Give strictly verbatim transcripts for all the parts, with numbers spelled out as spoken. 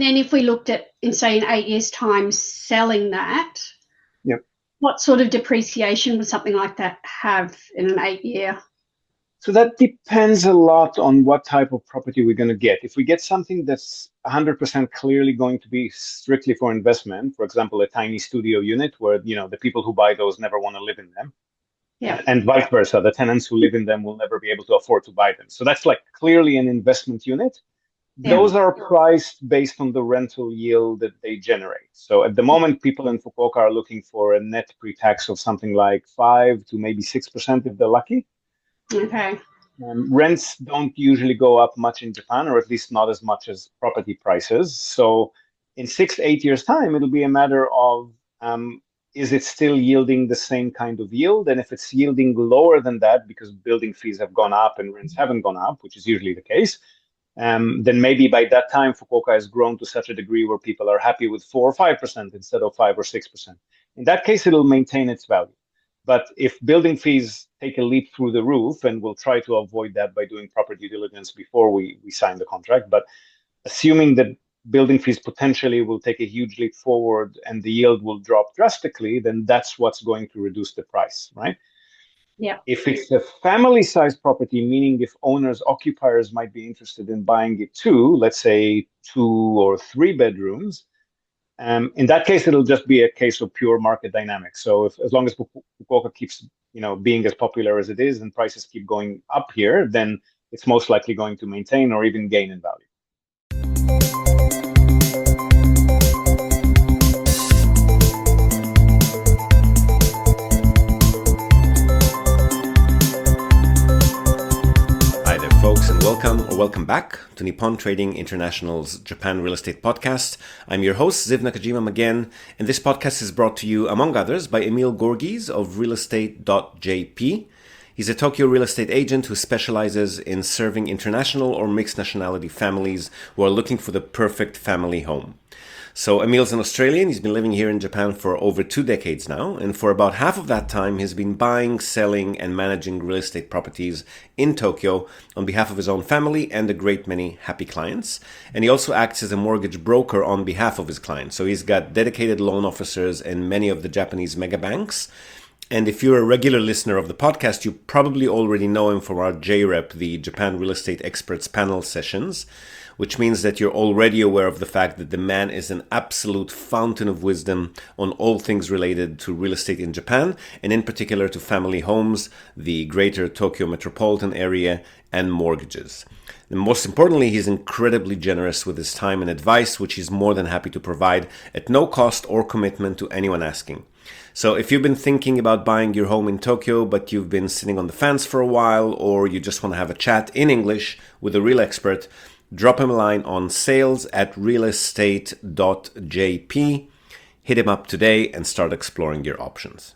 And then if we looked at, in say, in eight years' time, selling that, yep. what sort of depreciation would something like that have in an eight-year? So that depends a lot on what type of property we're going to get. If we get something that's one hundred percent clearly going to be strictly for investment, for example, a tiny studio unit where, you know, the people who buy those never want to live in them. Yeah. And vice versa, the tenants who live in them will never be able to afford to buy them. So that's like clearly an investment unit. Yeah. Those are priced based on the rental yield that they generate. So at the moment, people in Fukuoka are looking for a net pre-tax of something like five to maybe six percent if they're lucky. Okay. Um, rents don't usually go up much in Japan, or at least not as much as property prices. So in six, eight years' time, it'll be a matter of, um, is it still yielding the same kind of yield? And if it's yielding lower than that because building fees have gone up and rents haven't gone up, which is usually the case, um, then maybe by that time, Fukuoka has grown to such a degree where people are happy with four or five percent instead of five or six percent. In that case, it'll maintain its value. But if building fees take a leap through the roof, and we'll try to avoid that by doing proper due diligence before we, we sign the contract, but assuming that building fees potentially will take a huge leap forward and the yield will drop drastically, then that's what's going to reduce the price, right? Yeah. If it's a family-sized property, meaning if owners, occupiers might be interested in buying it too, let's say two or three bedrooms, Um, in that case, it'll just be a case of pure market dynamics. So if, as long as Fukuoka keeps, you know, being as popular as it is and prices keep going up here, then it's most likely going to maintain or even gain in value. Folks, and welcome or welcome back to Nippon Trading International's Japan Real Estate Podcast. I'm your host, Ziv Nakajima again, and this podcast is brought to you, among others, by Emil Gorgies of real estate dot j p. He's a Tokyo real estate agent who specializes in serving international or mixed nationality families who are looking for the perfect family home. So Emil's an Australian. He's been living here in Japan for over two decades now. And for about half of that time, he's been buying, selling, and managing real estate properties in Tokyo on behalf of his own family and a great many happy clients. And he also acts as a mortgage broker on behalf of his clients. So he's got dedicated loan officers in many of the Japanese mega banks. And if you're a regular listener of the podcast, you probably already know him from our J R E P, the Japan Real Estate Experts panel sessions, which means that you're already aware of the fact that the man is an absolute fountain of wisdom on all things related to real estate in Japan, and in particular to family homes, the greater Tokyo metropolitan area, and mortgages. And most importantly, he's incredibly generous with his time and advice, which he's more than happy to provide at no cost or commitment to anyone asking. So if you've been thinking about buying your home in Tokyo, but you've been sitting on the fence for a while, or you just want to have a chat in English with a real expert, drop him a line on sales at real estate dot j p. Hit him up today and start exploring your options.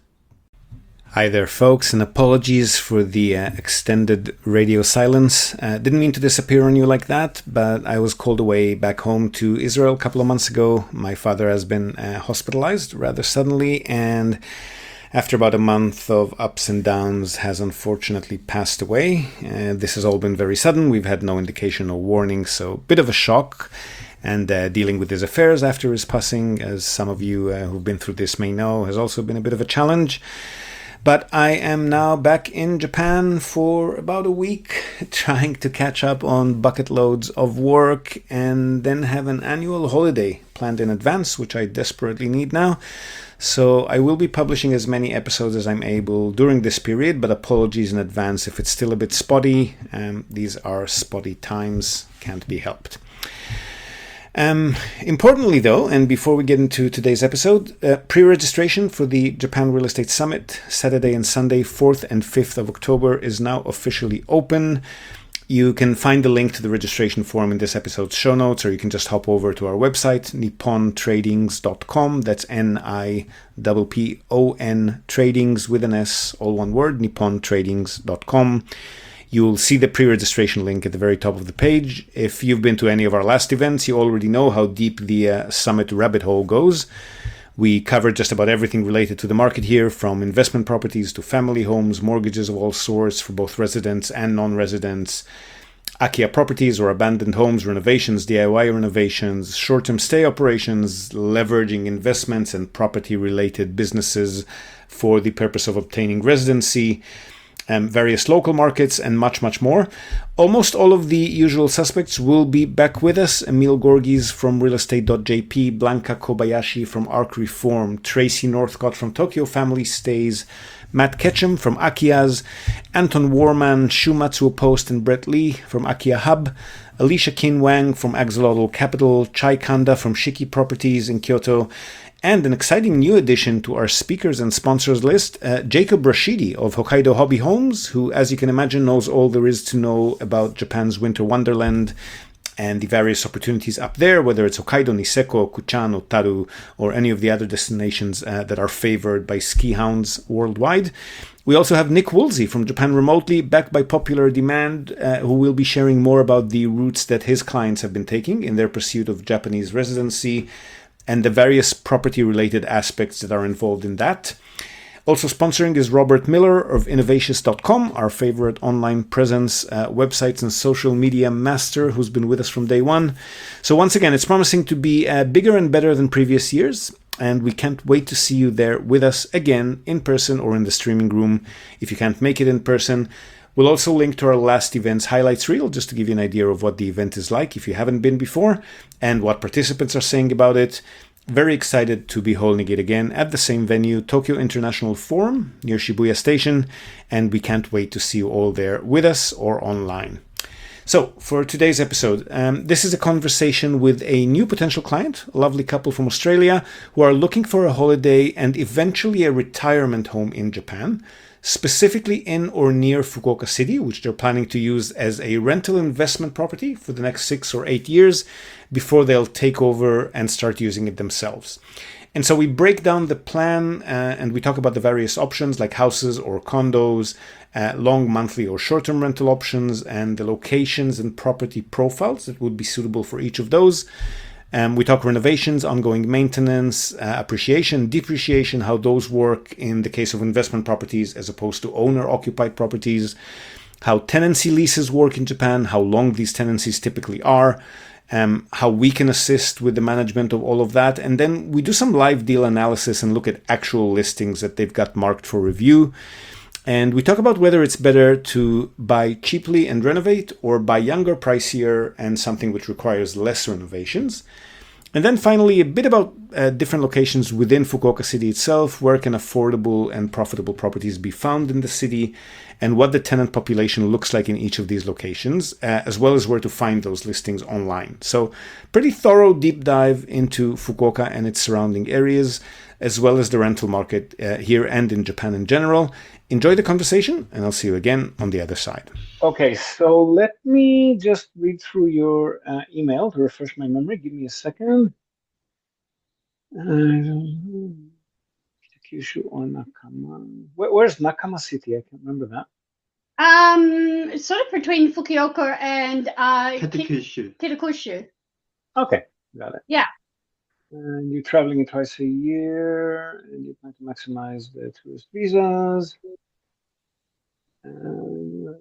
Hi there, folks, and apologies for the uh, extended radio silence. Uh, didn't mean to disappear on you like that, but I was called away back home to Israel a couple of months ago. My father has been uh, hospitalized rather suddenly, and after about a month of ups and downs, has unfortunately passed away. Uh, this has all been very sudden. We've had no indication or warning, so a bit of a shock. And uh, dealing with his affairs after his passing, as some of you uh, who've been through this may know, has also been a bit of a challenge. But I am now back in Japan for about a week, trying to catch up on bucket loads of work and then have an annual holiday planned in advance, which I desperately need now. So I will be publishing as many episodes as I'm able during this period, but apologies in advance if it's still a bit spotty. Um, these are spotty times, can't be helped. Um, importantly though, and before we get into today's episode, uh, pre-registration for the Japan Real Estate Summit, Saturday and Sunday, fourth and fifth of October, is now officially open. You can find the link to the registration form in this episode's show notes, or you can just hop over to our website, nippon tradings dot com. That's N I P P O N, tradings with an S, all one word, nippon tradings dot com. You'll see the pre-registration link at the very top of the page. If you've been to any of our last events, you already know how deep the uh, summit rabbit hole goes. We covered just about everything related to the market here, from investment properties to family homes, mortgages of all sorts for both residents and non-residents, Akiya properties or abandoned homes renovations, D I Y renovations, short-term stay operations, leveraging investments and property-related businesses for the purpose of obtaining residency, um, various local markets, and much, much more. Almost all of the usual suspects will be back with us. Emil Gorgees from real estate dot j p, Blanca Kobayashi from Arc Reform, Tracy Northcott from Tokyo Family Stays, Matt Ketchum from Akiyas, Anton Warman, Shumatsuo Post, and Brett Lee from Akiya Hub, Alicia Kin Wang from Axolotl Capital, Chai Kanda from Shiki Properties in Kyoto, and an exciting new addition to our speakers and sponsors list, uh, Jacob Rashidi of Hokkaido Hobby Homes, who, as you can imagine, knows all there is to know about Japan's winter wonderland and the various opportunities up there, whether it's Hokkaido, Niseko, Kuchan, Otaru, or any of the other destinations uh, that are favored by ski hounds worldwide. We also have Nick Woolsey from Japan Remotely, backed by popular demand, uh, who will be sharing more about the routes that his clients have been taking in their pursuit of Japanese residency and the various property-related aspects that are involved in that. Also sponsoring is Robert Miller of Innovatious dot com, our favorite online presence, uh, websites and social media master who's been with us from day one. So once again, it's promising to be uh, bigger and better than previous years, and we can't wait to see you there with us again in person or in the streaming room if you can't make it in person. We'll also link to our last event's highlights reel just to give you an idea of what the event is like if you haven't been before and what participants are saying about it. Very excited to be holding it again at the same venue, Tokyo International Forum near Shibuya Station, and we can't wait to see you all there with us or online. So for today's episode, um, this is a conversation with a new potential client, a lovely couple from Australia who are looking for a holiday and eventually a retirement home in Japan, specifically in or near Fukuoka City, which they're planning to use as a rental investment property for the next six or eight years before they'll take over and start using it themselves. And so we break down the plan uh, and we talk about the various options like houses or condos, uh, long monthly or short-term rental options, and the locations and property profiles that would be suitable for each of those. Um, we talk renovations, ongoing maintenance, uh, appreciation, depreciation, how those work in the case of investment properties as opposed to owner-occupied properties, how tenancy leases work in Japan, how long these tenancies typically are, um, how we can assist with the management of all of that. And then we do some live deal analysis and look at actual listings that they've got marked for review. And we talk about whether it's better to buy cheaply and renovate or buy younger, pricier, and something which requires less renovations. And then finally, a bit about uh, different locations within Fukuoka City itself, where can affordable and profitable properties be found in the city, and what the tenant population looks like in each of these locations, uh, as well as where to find those listings online. So pretty thorough deep dive into Fukuoka and its surrounding areas, as well as the rental market uh, here and in Japan in general. Enjoy the conversation, and I'll see you again on the other side. Okay, so let me just read through your uh, email to refresh my memory. Give me a second. Uh, Kyushu or Nakama? Where, where's Nakama City? I can't remember that. Um, it's sort of between Fukuoka and uh, Kitakyushu. Kitakyushu. Okay, got it. Yeah. And you're traveling twice a year, and you plan to maximize the tourist visas. Um,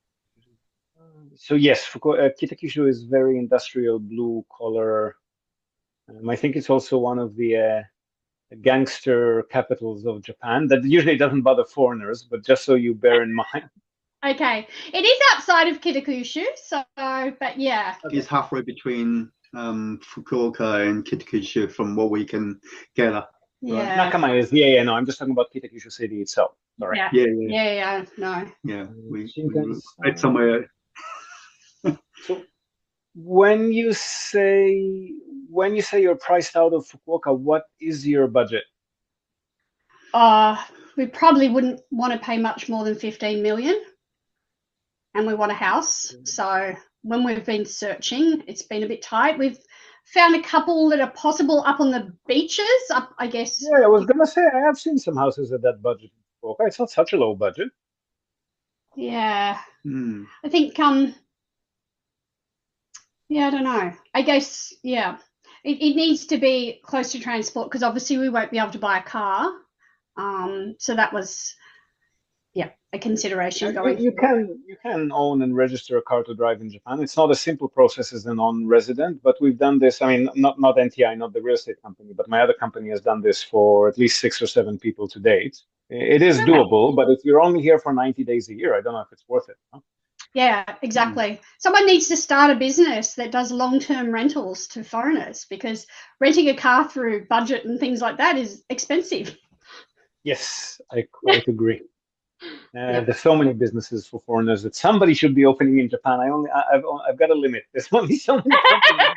so yes, Fuku- uh, Kitakyushu is very industrial, blue collar. Um, I think it's also one of the uh, gangster capitals of Japan. That usually doesn't bother foreigners, but just so you bear in mind. Okay, it is outside of Kitakyushu, so but yeah. It's halfway between um, Fukuoka and Kitakyushu from what we can gather. Yeah. Nakama is, yeah, yeah, no, I'm just talking about Kitakyushu City itself. Sorry. Yeah. Yeah, yeah, Yeah, yeah, no. yeah. We, we Shinkansen. read somewhere. So when you say when you say you're priced out of Fukuoka, what is your budget? Uh, we probably wouldn't want to pay much more than fifteen million, and we want a house. So when we've been searching, it's been a bit tight. We've found a couple that are possible up on the beaches, up, I guess. Yeah, I was gonna say I have seen some houses at that budget in Fukuoka. It's not such a low budget. Yeah, Hmm. I think, um, yeah, I don't know. I guess, yeah, it, it needs to be close to transport because obviously we won't be able to buy a car. Um, so that was yeah, a consideration You, going you forward. can you can own and register a car to drive in Japan. It's not a simple process as a non-resident, but we've done this. I mean, not not N T I, not the real estate company, but my other company has done this for at least six or seven people to date. It is Okay. doable, but if you're only here for ninety days a year, I don't know if it's worth it. Huh? Yeah, exactly. Someone needs to start a business that does long-term rentals to foreigners, because renting a car through budget and things like that is expensive. Yes, I quite agree. Uh, Yep. There's so many businesses for foreigners that somebody should be opening in Japan. I only, I- I've, I've got a limit. There's only so many companies.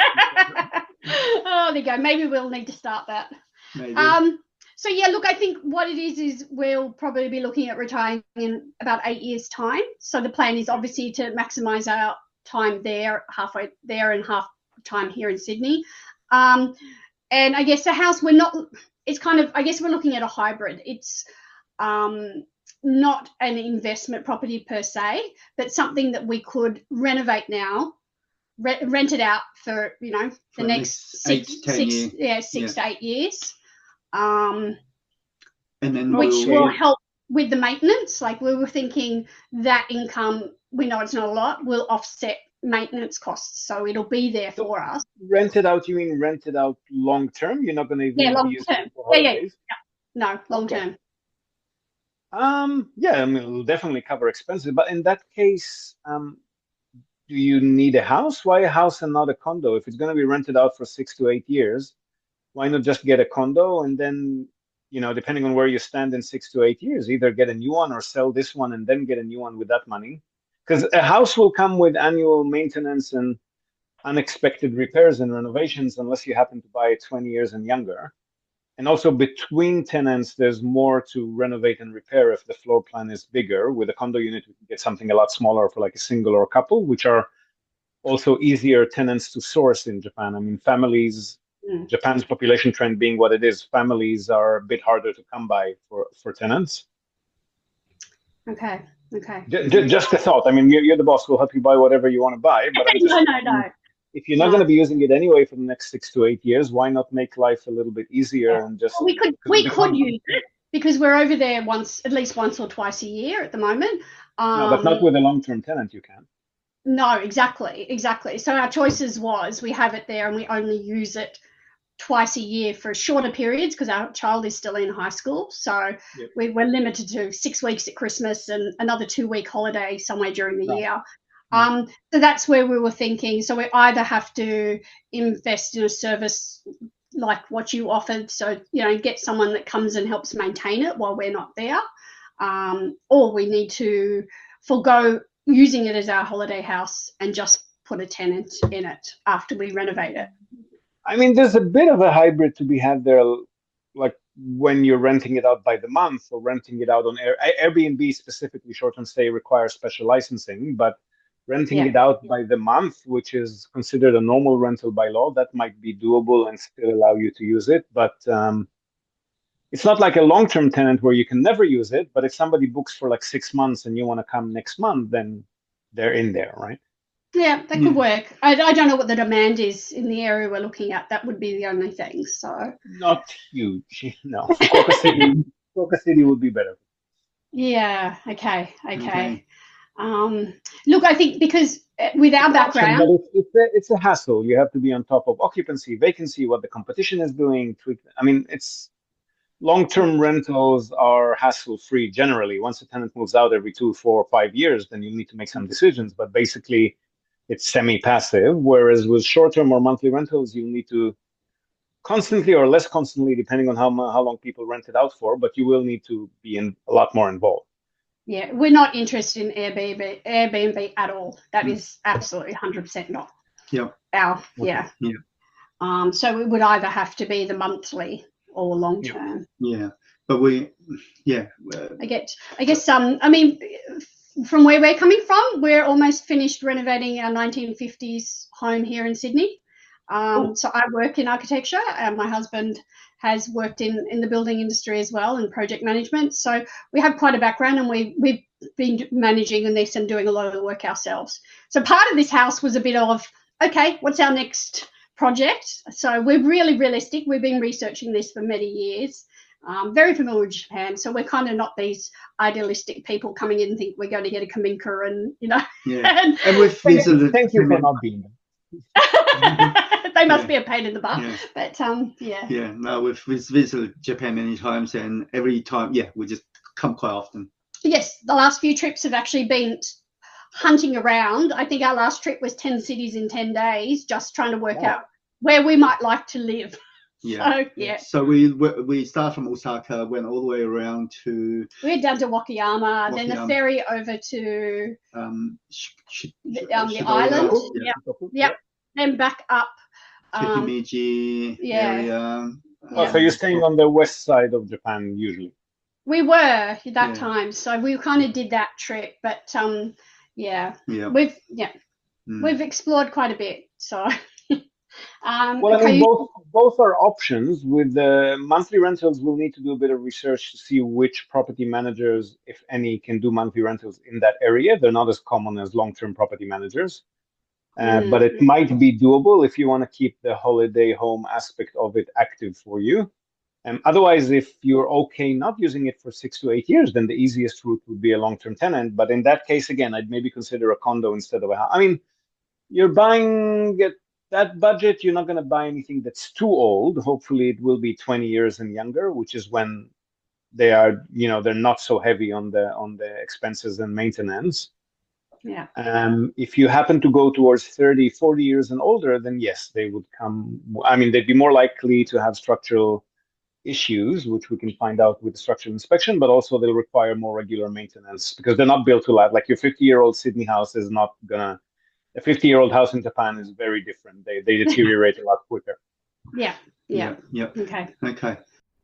Oh, there you go. Maybe we'll need to start that. Maybe. Um, so yeah, look, I think what it is is we'll probably be looking at retiring in about eight years' time. So the plan is obviously to maximise our time there, halfway there, and half time here in Sydney. Um, and I guess the house, we're not. It's kind of, I guess we're looking at a hybrid. It's um, not an investment property per se, but something that we could renovate now, re- rent it out for, you know, the For the next next eight six, to ten six, years. yeah, six to eight years, um, And then which we'll, will help with the maintenance. Like we were thinking that income, we know it's not a lot, will offset maintenance costs, so it'll be there for us. Rent it out, you mean rent it out long term? You're not going to even Yeah, be long using term. it for Yeah, yeah. holidays? No, long Okay. term. Um, yeah, I mean, it'll definitely cover expenses. But in that case, um, do you need a house? Why a house and not a condo? If it's going to be rented out for six to eight years, why not just get a condo and then, you know, depending on where you stand in six to eight years, either get a new one or sell this one and then get a new one with that money? Because a house will come with annual maintenance and unexpected repairs and renovations unless you happen to buy it twenty years and younger. And also between tenants, there's more to renovate and repair if the floor plan is bigger. With a condo unit, we can get something a lot smaller for like a single or a couple, which are also easier tenants to source in Japan. I mean, families, Mm. Japan's population trend being what it is, families are a bit harder to come by for, for tenants. Okay, okay. J- j- just a thought. I mean, you're, you're the boss. We'll help you buy whatever you want to buy. But I'm just no, no, no. if you're not No. going to be using it anyway for the next six to eight years, why not make life a little bit easier Yeah. and just We could because we the could condo- use it because we're over there once, at least once or twice a year at the moment. Um, no, but not with a long-term tenant. You can. No, exactly, exactly. So our choices was we have it there and we only use it twice a year for shorter periods because our child is still in high school. So Yep. we, we're limited to six weeks at Christmas and another two-week holiday somewhere during the Right. year. Um, so that's where we were thinking. So we either have to invest in a service like what you offered, so you know, get someone that comes and helps maintain it while we're not there, um, or we need to forego using it as our holiday house and just put a tenant in it after we renovate it. I mean, there's a bit of a hybrid to be had there, like when you're renting it out by the month or renting it out on Air, Airbnb specifically, short-term stay requires special licensing, but renting Yeah. it out by the month, which is considered a normal rental by law, that might be doable and still allow you to use it. But um, it's not like a long-term tenant where you can never use it. But if somebody books for like six months and you want to come next month, then they're in there, right? Yeah, that Yeah. could work. I, I don't know what the demand is in the area we're looking at. That would be the only thing. So Not huge, no. Fukuoka City, Fukuoka City would be better. yeah, okay, okay. Okay. Um, look, I think because uh, with our background, But it's, it's, a, it's a hassle. You have to be on top of occupancy, vacancy, what the competition is doing. Tweak. I mean, it's long-term rentals are hassle-free generally. Once a tenant moves out every two, four, five years, then you need to make some decisions. But basically, it's semi-passive. Whereas with short-term or monthly rentals, you need to constantly or less constantly, depending on how mu- how long people rent it out for. But you will need to be in a lot more involved. yeah, we're not interested in Airbnb, Airbnb at all. That Mm. is absolutely one hundred percent not Yeah. our, yeah. Yeah. Um, so it would either have to be the monthly or long Yeah. term. Yeah. But we, yeah. uh, I get, I guess, um, I mean, from where we're coming from, we're almost finished renovating our nineteen fifties home here in Sydney. Um, so I work in architecture, and my husband has worked in, in the building industry as well and project management. So we have quite a background, and we, we've been managing this and doing a lot of the work ourselves. So part of this house was a bit of, okay, what's our next project? So we're really realistic. We've been researching this for many years. Um, very familiar with Japan, so we're kind of not these idealistic people coming in and think we're going to get a Kaminka and, you know. Yeah. and, And we've visited. Thank you for not being there. they must Yeah. be a pain in the butt, Yeah. but um, yeah. Yeah, no, we've vis- visited Japan many times, and every time, yeah, we just come quite often. Yes, the last few trips have actually been hunting around. I think our last trip was ten cities in ten days, just trying to work Wow. out where we might like to live. Yeah. So, yeah. So we we we started from Osaka, went all the way around to We went down to Wakayama, then the Wakayama. ferry over to um, sh- sh- the, um, the Shibuya, island. yeah, Yep, yep. Then back up. to Um, Himeji yeah. area. Oh, so you're staying on the west side of Japan usually. we were at that Yeah. time, so we kind of did that trip. But um, yeah, Yeah. we've yeah Mm. we've explored quite a bit. So. um, Well, I okay, mean, you- both both are options. With the monthly rentals, we'll need to do a bit of research to see which property managers, if any, can do monthly rentals in that area. They're not as common as long-term property managers, uh, Mm. but it might be doable if you want to keep the holiday home aspect of it active for you. Um, otherwise, if you're okay not using it for six to eight years, then the easiest route would be a long-term tenant. But in that case, again, I'd maybe consider a condo instead of a house. I mean, you're buying at that budget, you're not going to buy anything that's too old. Hopefully, it will be twenty years and younger, which is when they are, you know, they're not so heavy on the on the expenses and maintenance. yeah. Um, if you happen to go towards thirty, forty years and older, then yes, they would come. I mean, they'd be more likely to have structural issues, which we can find out with the structural inspection, but also they'll require more regular maintenance because they're not built to last. Like your fifty-year-old Sydney house is not gonna. A fifty-year-old house in Japan is very different. They they deteriorate a lot quicker. Yeah, yeah. Yeah. Okay. Okay.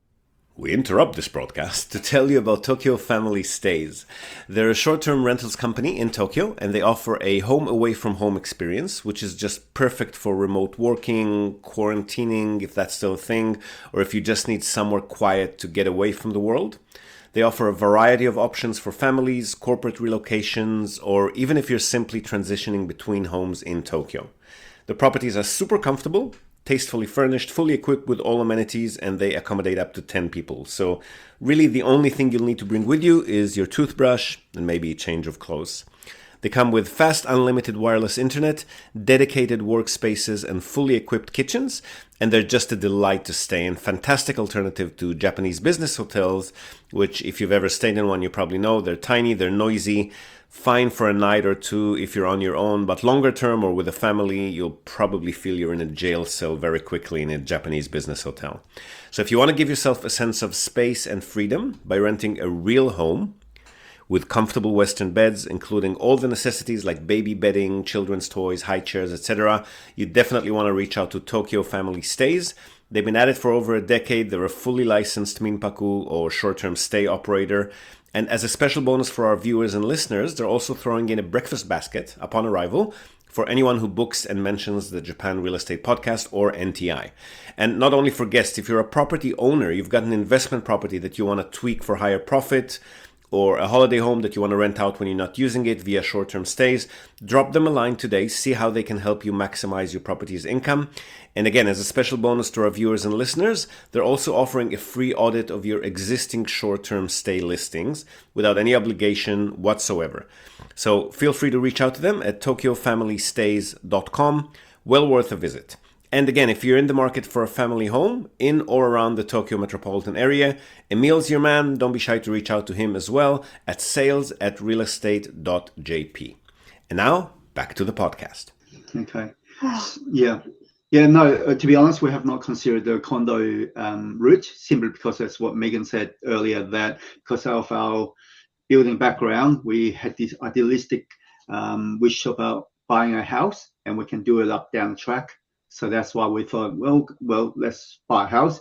We interrupt this broadcast to tell you about Tokyo Family Stays. They're a short-term rentals company in Tokyo, and they offer a home away from home experience, which is just perfect for remote working, quarantining, if that's still a thing, or if you just need somewhere quiet to get away from the world. They offer a variety of options for families, corporate relocations, or even if you're simply transitioning between homes in Tokyo. The properties are super comfortable, tastefully furnished, fully equipped with all amenities, and they accommodate up to ten people. So really the only thing you'll need to bring with you is your toothbrush and maybe a change of clothes. They come with fast unlimited wireless internet, dedicated workspaces, and fully equipped kitchens, and they're just a delight to stay in. Fantastic alternative to Japanese business hotels, which if you've ever stayed in one, you probably know they're tiny, they're noisy, fine for a night or two if you're on your own, but longer term or with a family, you'll probably feel you're in a jail cell very quickly in a Japanese business hotel. So if you want to give yourself a sense of space and freedom by renting a real home, with comfortable Western beds, including all the necessities like baby bedding, children's toys, high chairs, et cetera, you definitely want to reach out to Tokyo Family Stays. They've been at it for over a decade. They're a fully licensed Minpaku or short-term stay operator. And as a special bonus for our viewers and listeners, they're also throwing in a breakfast basket upon arrival for anyone who books and mentions the Japan Real Estate Podcast or N T I. And not only for guests, if you're a property owner, you've got an investment property that you want to tweak for higher profit, or a holiday home that you want to rent out when you're not using it via short-term stays, drop them a line today, see how they can help you maximize your property's income. And again, as a special bonus to our viewers and listeners, they're also offering a free audit of your existing short-term stay listings without any obligation whatsoever. So feel free to reach out to them at tokyo family stays dot com. Well worth a visit. And again, if you're in the market for a family home in or around the Tokyo metropolitan area, Emil's your man. Don't be shy to reach out to him as well at sales at realestate dot j p. And now, back to the podcast. Okay. Yeah. Yeah, no, uh, to be honest, we have not considered the condo um, route simply because that's what Megan said earlier, that because of our building background, we had this idealistic um, wish about buying a house and we can do it up down the track. So that's why we thought, well, well, let's buy a house.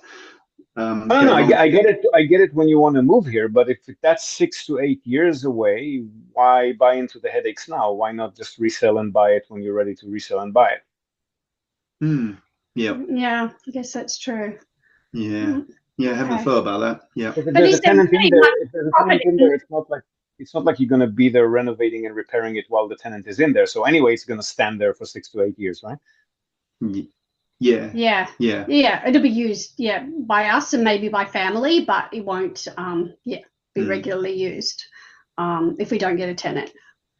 Um, No, no, I, get get- on- I get it. I get it when you want to move here, but if that's six to eight years away, why buy into the headaches now? Why not just resell and buy it when you're ready to resell and buy it? Hmm. Yeah, Yeah, I guess that's true. yeah, yeah. I haven't Okay. thought about that. Yeah. If But there's is a there tenant in really there, much if there's a tenant in property- there, it's not like it's not like you're going to be there renovating and repairing it while the tenant is in there. So anyway, it's going to stand there for six to eight years, right? Ye- Yeah. Yeah. Yeah. Yeah. It'll be used, yeah, by us and maybe by family, but it won't, um, yeah, be Mm. regularly used um, if we don't get a tenant.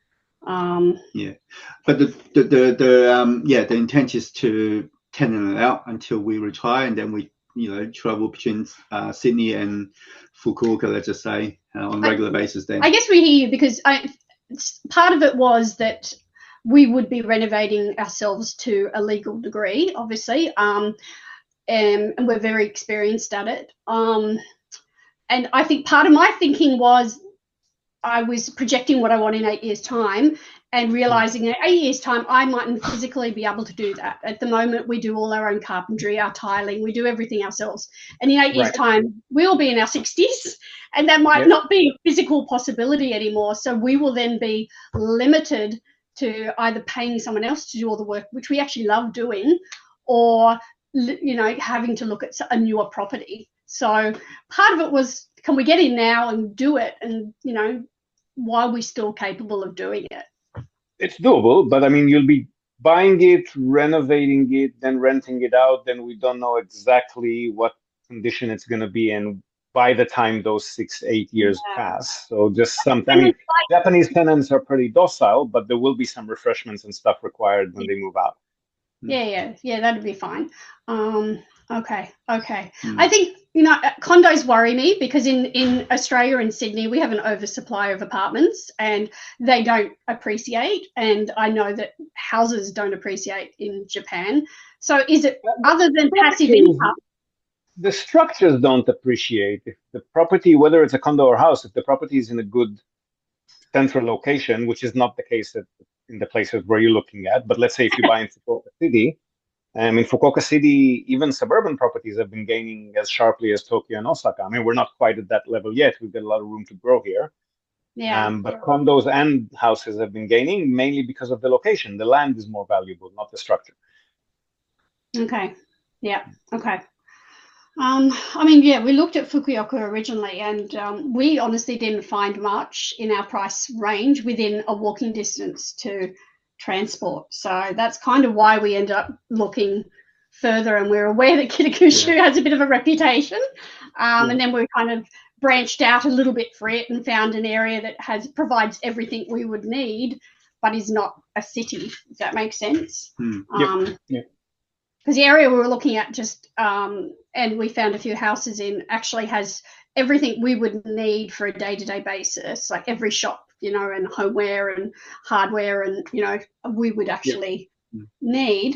Um, Yeah. But the, the, the, the um, yeah, the intent is to tenant it out until we retire, and then we, you know, travel between uh, Sydney and Fukuoka, let's just say, uh, on a regular I, basis then. I guess we hear you because I, part of it was that we would be renovating ourselves to a legal degree, obviously, um, and, and we're very experienced at it. Um, and I think part of my thinking was I was projecting what I want in eight years' time and realizing in eight years' time I mightn't physically be able to do that. At the moment, we do all our own carpentry, our tiling, we do everything ourselves. And in eight years' Right. time, we'll be in our sixties, and that might Yep. not be a physical possibility anymore. So we will then be limited to either paying someone else to do all the work, which we actually love doing, or, you know, having to look at a newer property. So part of it was, can we get in now and do it? And, you know, while we're still capable of doing it. It's doable, but I mean, you'll be buying it, renovating it, then renting it out. Then we don't know exactly what condition it's going to be in by the time those six, eight years Yeah. pass. So just some, I mean, Japanese tenants are pretty docile, but there will be some refreshments and stuff required when they move out. Yeah, yeah, yeah, that'd be fine. Um, okay, okay. Mm. I think, you know, condos worry me because in, in Australia and Sydney, we have an oversupply of apartments and they don't appreciate. And I know that houses don't appreciate in Japan. So is it, other than passive income? The structures don't appreciate. If the property, whether it's a condo or house, if the property is in a good central location, which is not the case at, in the places where you're looking at, but let's say if you buy in Fukuoka City, um, in Fukuoka City, even suburban properties have been gaining as sharply as Tokyo and Osaka. I mean, we're not quite at that level yet. We've got a lot of room to grow here. Yeah. Um, but condos and houses have been gaining mainly because of the location. The land is more valuable, not the structure. Okay. Yeah. Okay. Um, I mean, yeah, we looked at Fukuoka originally, and um, we honestly didn't find much in our price range within a walking distance to transport. So that's kind of why we ended up looking further, and we're aware that Kitakyushu yeah. has a bit of a reputation. Um, yeah. And then we kind of branched out a little bit for it and found an area that has provides everything we would need, but is not a city, if that makes sense. Mm. Um, yep. Yep. Because the area we were looking at just, um, and we found a few houses in, actually has everything we would need for a day-to-day basis, like every shop, you know, and homeware and hardware and, you know, we would actually yeah. need.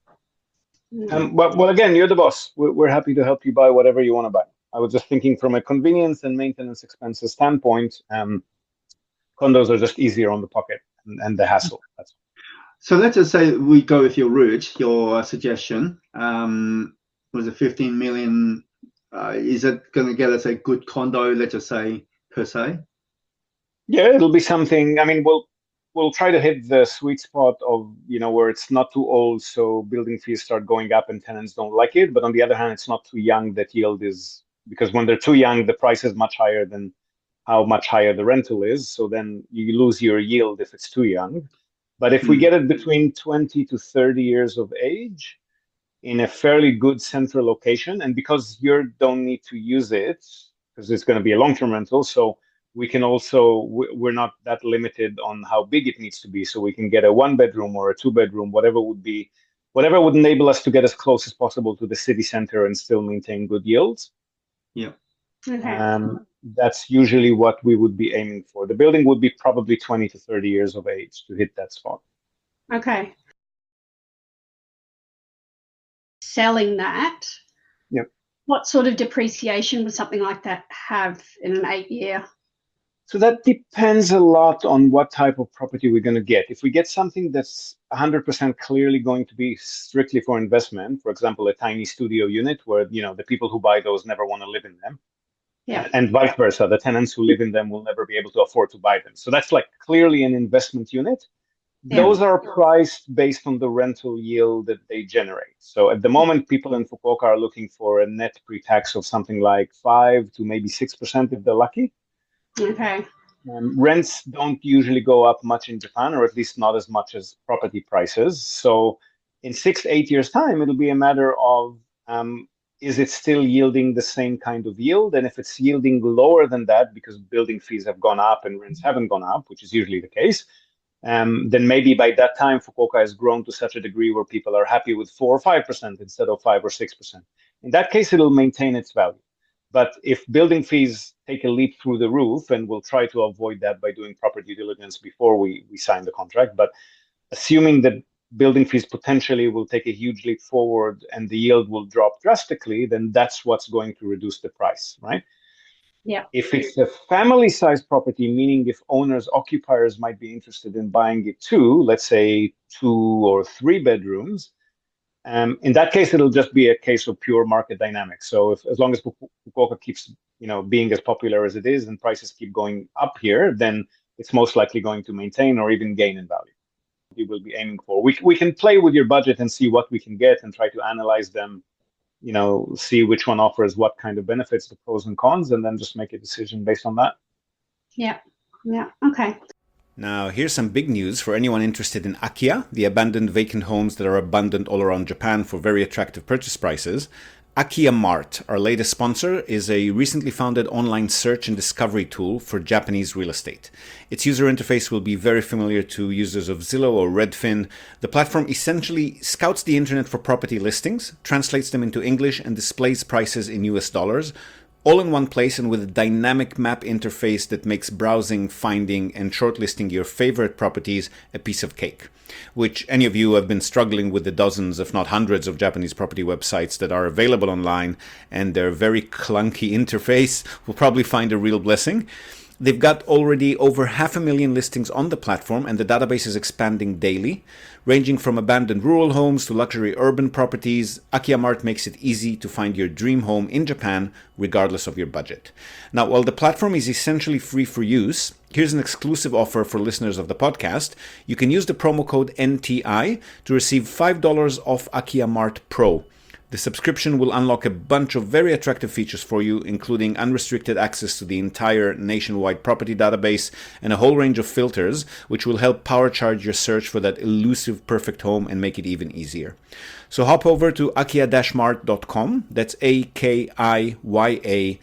Um, well, well, again, you're the boss. We're, we're happy to help you buy whatever you want to buy. I was just thinking from a convenience and maintenance expenses standpoint, um, condos are just easier on the pocket and, and the hassle. That's So let's just say we go with your route, your suggestion. Um, was it fifteen million? Uh, is it going to get us a good condo, let's just say, per se? Yeah, it'll be something. I mean, we'll we'll try to hit the sweet spot of, you know, where it's not too old, so building fees start going up and tenants don't like it. But on the other hand, it's not too young that yield is, because when they're too young, the price is much higher than how much higher the rental is. So then you lose your yield if it's too young. But if we get it between twenty to thirty years of age in a fairly good central location, and because you don't need to use it, because it's going to be a long-term rental, so we can also, we're not that limited on how big it needs to be. So we can get a one bedroom or a two bedroom, whatever would be, whatever would enable us to get as close as possible to the city center and still maintain good yields. Yeah. Okay. Um, that's usually what we would be aiming for. The building would be probably twenty to thirty years of age to hit that spot. Okay. Selling that, yep. What sort of depreciation would something like that have in an eight year? So that depends a lot on what type of property we're going to get. If we get something that's one hundred percent clearly going to be strictly for investment, for example, a tiny studio unit where, you know, the people who buy those never want to live in them. Yeah. And vice versa, the tenants who live in them will never be able to afford to buy them. So that's like clearly an investment unit. Yeah. Those are priced based on the rental yield that they generate. So at the moment, people in Fukuoka are looking for a net pre-tax of something like five to maybe six percent if they're lucky. Okay. Um, rents don't usually go up much in Japan, or at least not as much as property prices. So In six, eight years' time, it'll be a matter of um, is it still yielding the same kind of yield? And if it's yielding lower than that because building fees have gone up and rents haven't gone up, which is usually the case, um, then maybe by that time Fukuoka has grown to such a degree where people are happy with four or five percent instead of five or six percent. In that case, it'll maintain its value. But if building fees take a leap through the roof, and we'll try to avoid that by doing proper due diligence before we, we sign the contract, but assuming that building fees potentially will take a huge leap forward and the yield will drop drastically, then that's what's going to reduce the price, right? Yeah. If it's a family-sized property, meaning if owners, occupiers might be interested in buying it too, let's say two or three bedrooms, um, in that case, it'll just be a case of pure market dynamics. So if, as long as Fukuoka keeps, you know, being as popular as it is and prices keep going up here, then it's most likely going to maintain or even gain in value. You will be aiming for. We, we can play with your budget and see what we can get and try to analyze them, you know, see which one offers what kind of benefits, the pros and cons, and then just make a decision based on that. Yeah, yeah, okay. Now, here's some big news for anyone interested in Akiya, the abandoned vacant homes that are abundant all around Japan for very attractive purchase prices. Akiya Mart, our latest sponsor, is a recently founded online search and discovery tool for Japanese real estate. Its user interface will be very familiar to users of Zillow or Redfin. The platform essentially scouts the internet for property listings, translates them into English, and displays prices in U S dollars, all in one place and with a dynamic map interface that makes browsing, finding, and shortlisting your favorite properties a piece of cake. Which any of you who have been struggling with the dozens, if not hundreds, of Japanese property websites that are available online and their very clunky interface will probably find a real blessing. They've got already over half a million listings on the platform, and the database is expanding daily. Ranging from abandoned rural homes to luxury urban properties, Akiya Mart makes it easy to find your dream home in Japan, regardless of your budget. Now, while the platform is essentially free for use, here's an exclusive offer for listeners of the podcast. You can use the promo code N T I to receive five dollars off Akiya Mart Pro. The subscription will unlock a bunch of very attractive features for you, including unrestricted access to the entire nationwide property database and a whole range of filters, which will help power charge your search for that elusive perfect home and make it even easier. So hop over to akiya dash mart dot com, that's A K I Y A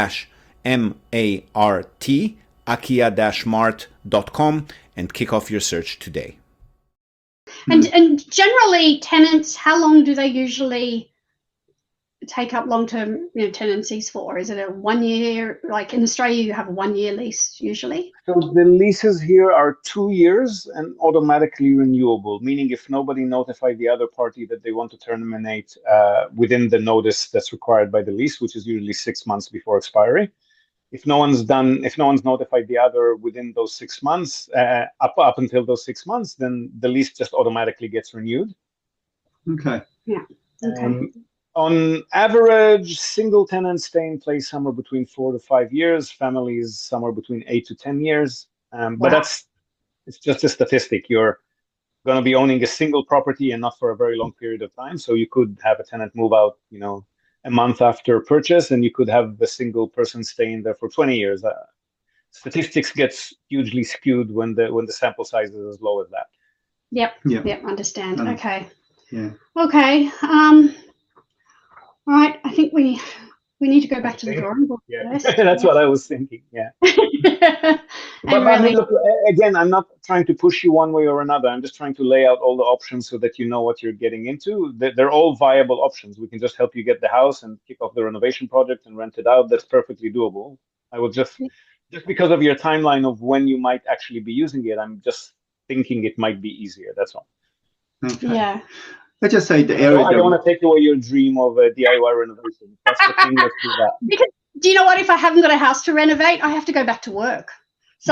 M A R T, akiya dash mart dot com, and kick off your search today. And, and generally, tenants, how long do they usually take up long-term, you know, tenancies for? Is it a one year, like in Australia you have a one year lease usually? So the leases here are two years and automatically renewable, meaning if nobody notified the other party that they want to terminate uh, within the notice that's required by the lease, which is usually six months before expiry. If no one's done, if no one's notified the other within those six months, uh, up up until those six months, then the lease just automatically gets renewed. Okay. Yeah. Okay. Um, on average, single tenants stay in place somewhere between four to five years. Families somewhere between eight to ten years. Um, but Wow. that's it's just a statistic. You're going to be owning a single property and not for a very long period of time. So you could have a tenant move out, you know, a month after purchase, and you could have a single person staying there for twenty years. Uh, statistics gets hugely skewed when the when the sample size is as low as that. Yep. Yeah. Yep. Understand. Um, Okay. Yeah. Okay. Um. All right. I think we we need to go back to the drawing board. Yeah, first. that's what I was thinking. Yeah. and But I really, mean, look, a- again, I'm not trying to push you one way or another. I'm just trying to lay out all the options so that you know what you're getting into. They're they're all viable options. We can just help you get the house and kick off the renovation project and rent it out. That's perfectly doable. I will just, just because of your timeline of when you might actually be using it, I'm just thinking it might be easier. That's all. Okay. yeah. Let's just say the I area. don't, I that don't we- want to take away your dream of a D I Y renovation. If that's the thing, let's do that. Because do you know what? If I haven't got a house to renovate, I have to go back to work. So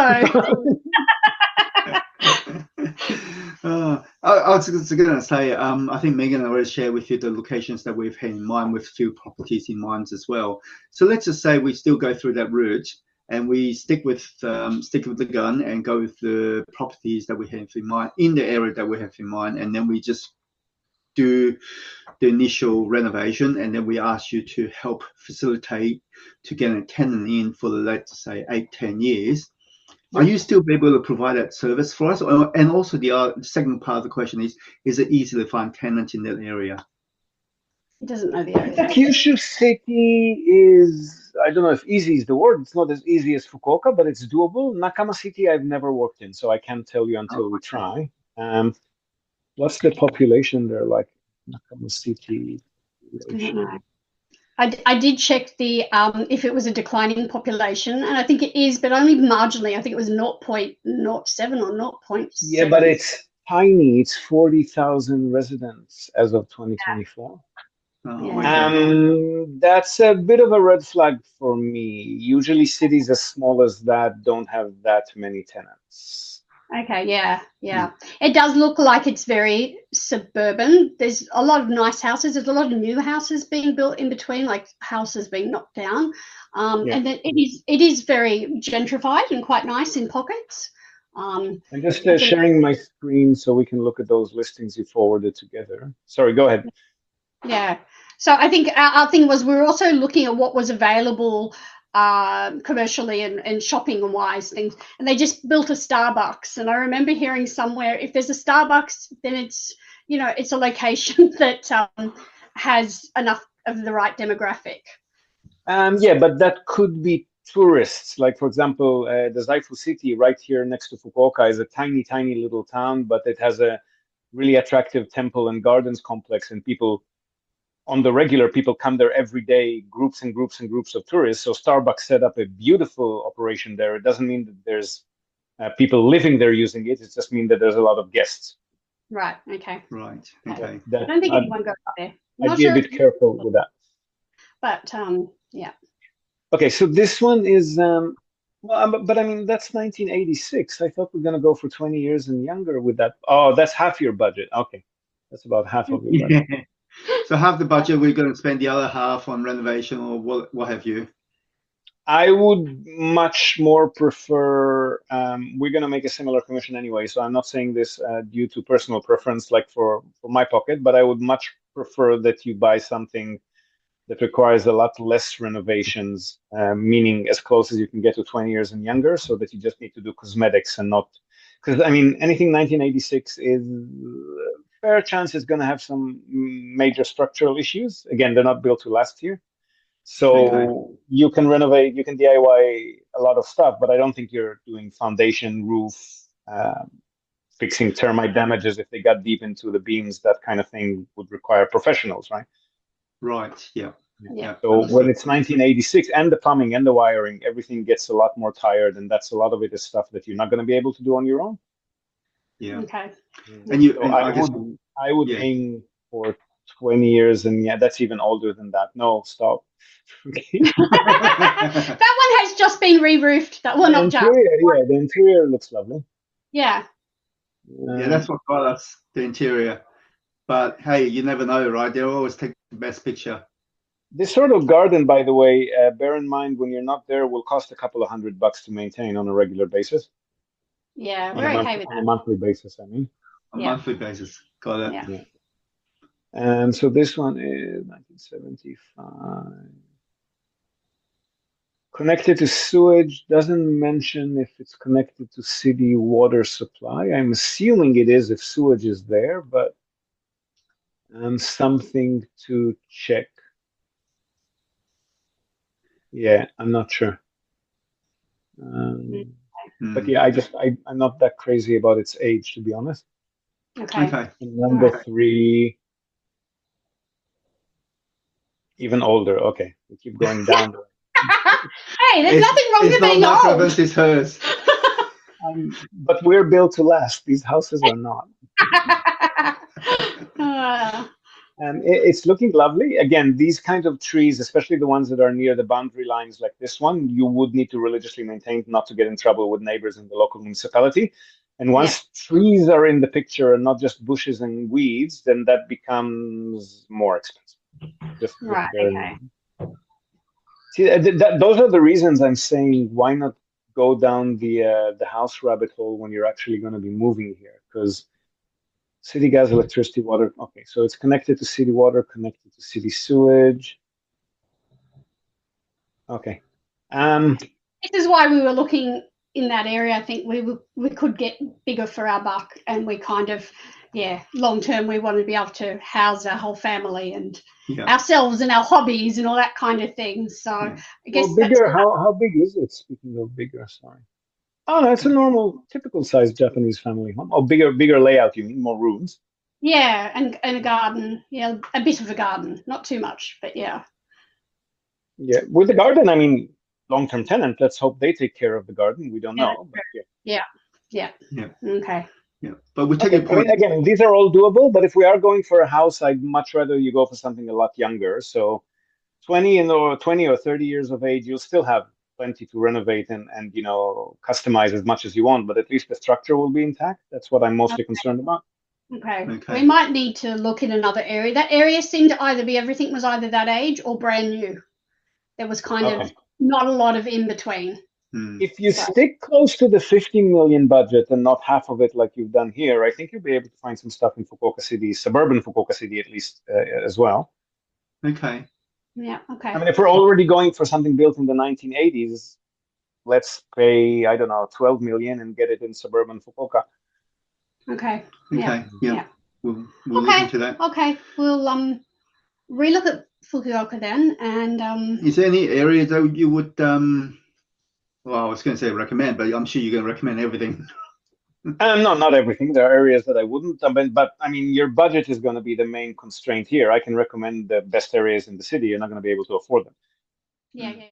uh, I, I was just going to say, um, I think Megan already shared with you the locations that we've had in mind with few properties in mind as well. So let's just say we still go through that route and we stick with um, stick with the gun and go with the properties that we have in mind in the area that we have in mind, and then we just do the initial renovation, and then we ask you to help facilitate to get a tenant in for the, let's say, eight, ten years. Are you still able to provide that service for us? Or, and also the uh, second part of the question is, is it easy to find tenants in that area? He doesn't know the area. Kyushu City is, I don't know if easy is the word. It's not as easy as Fukuoka, but it's doable. Nakama City, I've never worked in, so I can't tell you until Oh, we try. Um, what's the population there like? Nakama City. I don't know. I, d- I did check the um, if it was a declining population, and I think it is, but only marginally. I think it was zero point zero seven or zero point seven. Yeah, but it's tiny. It's forty thousand residents as of twenty twenty-four. Oh, Yeah. okay. Um, that's a bit of a red flag for me. Usually cities as small as that don't have that many tenants. Okay, yeah, yeah. It does look like it's very suburban. There's a lot of nice houses. There's a lot of new houses being built in between, like houses being knocked down. Um, Yeah. And then it is it is very gentrified and quite nice in pockets. Um, I'm just I uh, think- sharing my screen so we can look at those listings you forwarded together. Sorry, go ahead. Yeah. So I think our, our thing was we were also looking at what was available uh, commercially and, and shopping and wise things. And they just built a Starbucks. And I remember hearing somewhere, if there's a Starbucks, then it's, you know, it's a location that um, has enough of the right demographic. Um, yeah, but that could be tourists. Like, for example, uh, the Zaifu City right here next to Fukuoka is a tiny, tiny little town, but it has a really attractive temple and gardens complex, and people on the regular, people come there every day, groups and groups and groups of tourists. So Starbucks set up a beautiful operation there. It doesn't mean that there's uh, people living there using it. It just means that there's a lot of guests. Right. Okay. Right. Okay. That, I don't think I'd, anyone goes up there. I'd Not be sure a bit if- careful with that. But um, yeah. Okay, so this one is, um, well, um, but I mean, that's nineteen eighty-six. I thought we are going to go for twenty years and younger with that. Oh, that's half your budget. Okay, that's about half of your budget. So half the budget, we're going to spend the other half on renovation or what, what have you? I would much more prefer, um, we're going to make a similar commission anyway, so I'm not saying this uh, due to personal preference, like for, for my pocket, but I would much prefer that you buy something that requires a lot less renovations, uh, meaning as close as you can get to twenty years and younger, so that you just need to do cosmetics and not, because I mean, anything nineteen eighty-six is, uh, fair chance is going to have some major structural issues. Again, they're not built to last here. So Okay. you can renovate, you can D I Y a lot of stuff, but I don't think you're doing foundation, roof, um, fixing termite damages if they got deep into the beams. That kind of thing would require professionals, right? Right. Yeah. Yeah. So understood. when it's nineteen eighty-six and the plumbing and the wiring, everything gets a lot more tired, and that's a lot of it is stuff that you're not going to be able to do on your own. Yeah. Okay. And you, So and I I guess, would, I would yeah. aim for twenty years, and yeah, that's even older than that. No, stop. Okay. That one has just been re-roofed. That well, The not just. interior, yeah, the interior looks lovely. Yeah. yeah, that's what got us, the interior. But hey, you never know, right? They'll always take the best picture. This sort of garden, by the way, uh, bear in mind when you're not there, will cost a couple of hundred bucks to maintain on a regular basis. Yeah. On We're a, month, okay with on a that. monthly basis, I mean. On a Yeah. monthly basis. Got it. Yeah. And so this one is nineteen seventy-five. Connected to sewage, doesn't mention if it's connected to city water supply. I'm assuming it is if sewage is there, but um, something to check. Yeah, I'm not sure. Um, Hmm. but yeah, I just, I, I'm not that crazy about its age, to be honest. Okay. Okay. And number Okay. three, even older. Okay, we keep going down. Hey, there's It's- nothing wrong it's with not being my old. preference, it's hers. Um, but we're built to last. These houses are not. Uh, Um, it- it's looking lovely. Again, these kinds of trees, especially the ones that are near the boundary lines like this one, you would need to religiously maintain not to get in trouble with neighbors in the local municipality. And once trees are in the picture and not just bushes and weeds, then that becomes more expensive. Just, just Right, bear in okay. mind. See, uh, th- that, those are the reasons I'm saying why not go down the uh, the house rabbit hole when you're actually going to be moving here, because city gas, electricity, water. Okay, so it's connected to city water, connected to city sewage. Okay. Um, this is why we were looking in that area, I think we w- we could get bigger for our buck, and we kind of, yeah, long term we want to be able to house our whole family and Yeah. ourselves and our hobbies and all that kind of thing. So Yeah. I guess Well, that's bigger. what- How how big is it? Speaking of bigger, sorry. Oh, that's a normal, typical sized Japanese family home. Oh, bigger, bigger layout. You mean more rooms? yeah, and and a garden, yeah, a bit of a garden, not too much, but yeah. Yeah, with the garden, I mean, long-term tenant. Let's hope they take care of the garden. We don't Yeah, know. But yeah. Yeah. Yeah. Okay. Yeah. But we take Okay, your I mean, point. again, these are all doable. But if we are going for a house, I'd much rather you go for something a lot younger. So, twenty and or twenty or thirty years of age, you'll still have plenty to renovate and and you know customize as much as you want. But at least the structure will be intact. That's what I'm mostly concerned about. Okay. Okay. We might need to look in another area. That area seemed to either be everything was either that age or brand new. There was kind of Okay. not a lot of in between. Hmm. If you Right. stick close to the fifteen million budget and not half of it like you've done here, I think you'll be able to find some stuff in Fukuoka City, suburban Fukuoka City at least, uh, as well. Okay. Yeah. Okay. I mean, if we're already going for something built in the nineteen eighties, let's pay, I don't know, twelve million and get it in suburban Fukuoka. Okay. Okay. Yeah. Yeah. Yeah. We'll we'll Okay. look into that. Okay. We'll um relook at Fukuoka then, and um Is there any area though you would um? Well, I was going to say recommend, but I'm sure you're going to recommend everything. Um, no, not everything. There are areas that I wouldn't. I mean, but I mean, your budget is going to be the main constraint here. I can recommend the best areas in the city. You're not going to be able to afford them. yeah. yeah.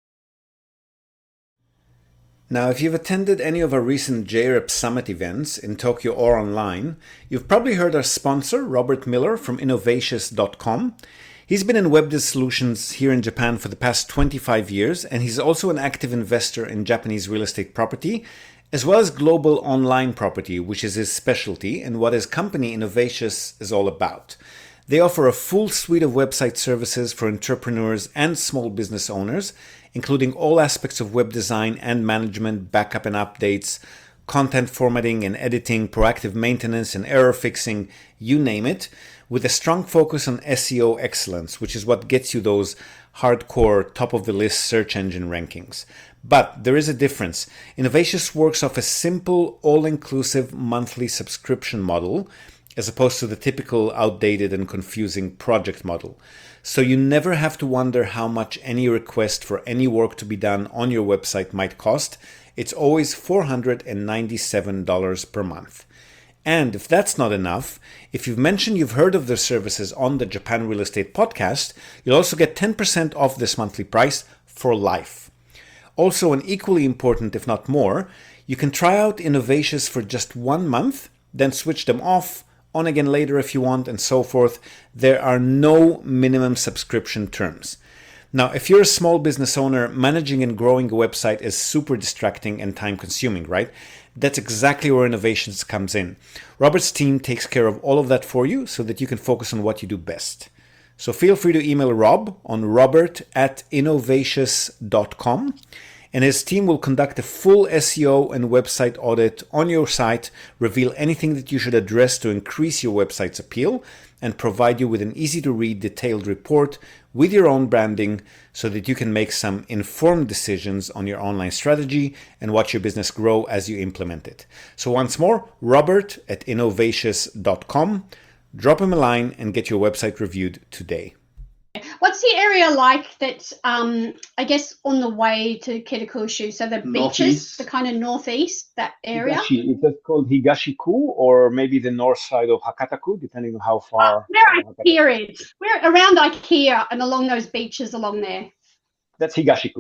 Now, if you've attended any of our recent J R E P Summit events in Tokyo or online, you've probably heard our sponsor, Robert Miller from Innovatius dot com. He's been in web solutions here in Japan for the past twenty-five years, and he's also an active investor in Japanese real estate property, as well as global online property, which is his specialty and what his company Innovatius is all about. They offer a full suite of website services for entrepreneurs and small business owners, including all aspects of web design and management, backup and updates, content formatting and editing, proactive maintenance and error fixing, you name it, with a strong focus on S E O excellence, which is what gets you those hardcore top-of-the-list search engine rankings. But there is a difference. Innovatius works off a simple, all-inclusive monthly subscription model, as opposed to the typical outdated and confusing project model. So you never have to wonder how much any request for any work to be done on your website might cost. It's always four hundred ninety-seven dollars per month. And if that's not enough, if you've mentioned you've heard of their services on the Japan Real Estate Podcast, you'll also get ten percent off this monthly price for life. Also, and equally important, if not more, you can try out Innovatius for just one month, then switch them off, on again later if you want, and so forth. There are no minimum subscription terms. Now, if you're a small business owner, managing and growing a website is super distracting and time consuming, right? That's exactly where Innovatius comes in. Robert's team takes care of all of that for you so that you can focus on what you do best. So feel free to email Rob on robert at innovatius dot com. And his team will conduct a full S E O and website audit on your site, reveal anything that you should address to increase your website's appeal, and provide you with an easy-to-read detailed report with your own branding so that you can make some informed decisions on your online strategy and watch your business grow as you implement it. So once more, Robert at innovatius dot com. Drop him a line and get your website reviewed today. What's the area like that's, um, I guess, on the way to Kitakushu? So the beaches, Northeast. the kind of northeast, that area? Higashi, is that called Higashiku or maybe the north side of Hakataku, depending on how far? Where from Hakataku. IKEA is. We're around IKEA and along those beaches along there. That's Higashiku.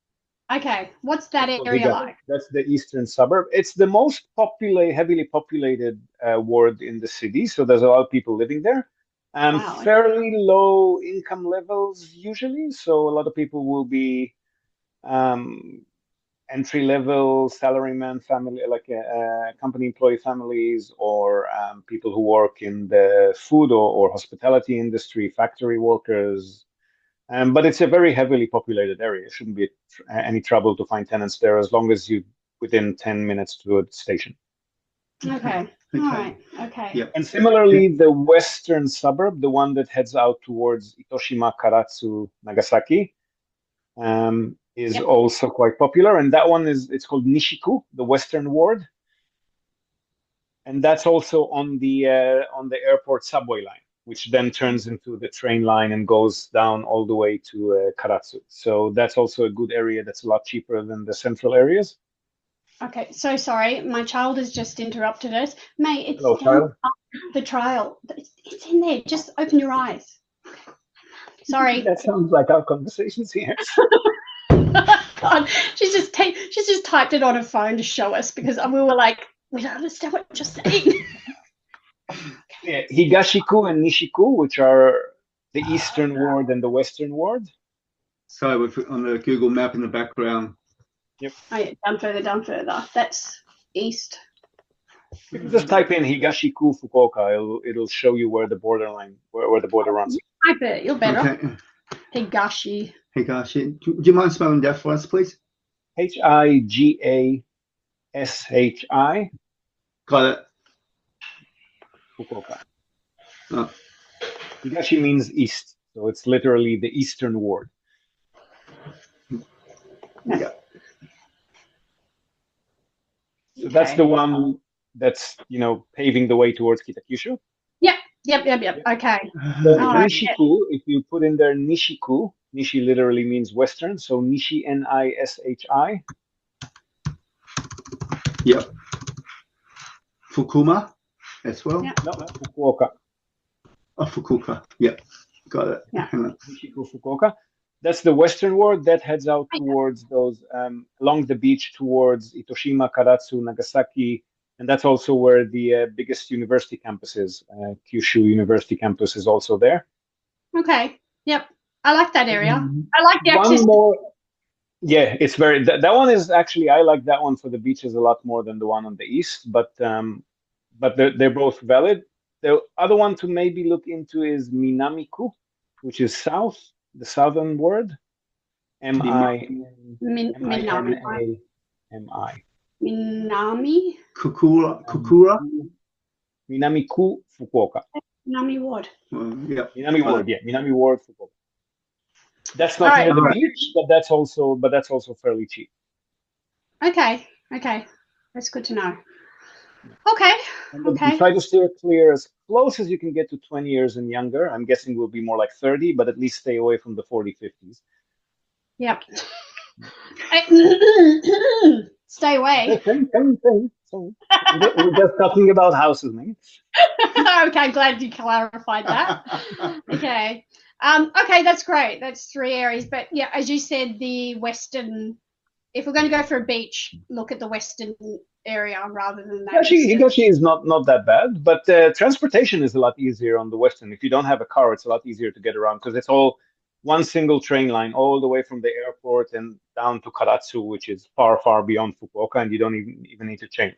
Okay. What's that That's called area Higashi. like? That's the eastern suburb. It's the most populated, heavily populated uh, ward in the city, so there's a lot of people living there. Um, Wow, okay. fairly low income levels usually, so a lot of people will be um, entry level salaryman family, like uh, uh, company employee families, or um, people who work in the food or, or hospitality industry, factory workers. Um, but it's a very heavily populated area. It shouldn't be tr- any trouble to find tenants there as long as you within ten minutes to a station. Okay. Okay. All right. Okay. Yeah. And similarly, the western suburb, the one that heads out towards Itoshima, Karatsu, Nagasaki, um, is Yep. also quite popular, and that one is it's called Nishiku, the Western Ward, and that's also on the uh, on the airport subway line, which then turns into the train line and goes down all the way to uh, Karatsu. So that's also a good area that's a lot cheaper than the central areas. Okay, so sorry, my child has just interrupted us. Mate, it's Hello, down child. the trial. It's, it's in there. Just open your eyes. Sorry. That sounds like our conversations here. God, she's just ta- she's just typed it on her phone to show us because we were like, we don't understand what you're saying. Yeah, Higashiku and Nishiku, which are the Eastern Ward and the Western Ward. So with on the Google map in the background. Oh yeah, down further, down further. That's east. You can just type in Higashiku Fukuoka. It'll it'll show you where the borderline where, where the border runs. I bet you're better. Okay. Higashi. Higashi. Do, do you mind spelling that for us, please? H I G A S H I Got it. Fukuoka. Oh. Higashi means east, so it's literally the Eastern Ward. Yeah. So that's Okay. the one that's, you know, paving the way towards Kitakyushu. Yep, yep, yep. Okay. The All right. Nishiku, if you put in there Nishiku, Nishi literally means Western, so Nishi, N I S H I. Yep. Fukuma as well. Yeah. No, Fukuoka. Oh, Fukuoka. Yep. Got it. Yeah. Hang on. Nishiku, Fukuoka. That's the Western Ward that heads out towards those, um, along the beach towards Itoshima, Karatsu, Nagasaki. And that's also where the uh, biggest university campus is. Uh, Kyushu University campus is also there. Okay. Yep. I like that area. I like the One access. more. Yeah, it's very, that, that one is actually, I like that one for the beaches a lot more than the one on the east, but um, but they're, they're both valid. The other one to maybe look into is Minamiku, which is south, the southern word. M I Min- M I N Minami. A M I. Minami. Kukura. Kukura. Minamiku, Fukuoka. Minami Ward. Well, yep. Minami Got Ward, yeah, Minami Ward, Fukuoka. That's not All right. near the All right. beach, but that's also but that's also fairly cheap. Okay. Okay. That's good to know. Okay. And we Okay. try to steer clear as close as you can get to twenty years and younger. I'm guessing we'll be more like thirty, but at least stay away from the forty, fifties. Yep. I- Stay away. Same, same, same, same. We're we're just talking about houses, mate. Okay, glad you clarified that. Okay. Um, okay, that's great. That's three areas. But yeah, as you said, the western, if we're going to go for a beach, look at the western area rather than that. Higashi, eastern. Higashi is not, not that bad, but uh, transportation is a lot easier on the Western. If you don't have a car, it's a lot easier to get around because it's all one single train line all the way from the airport and down to Karatsu, which is far, far beyond Fukuoka, and you don't even, even need to change.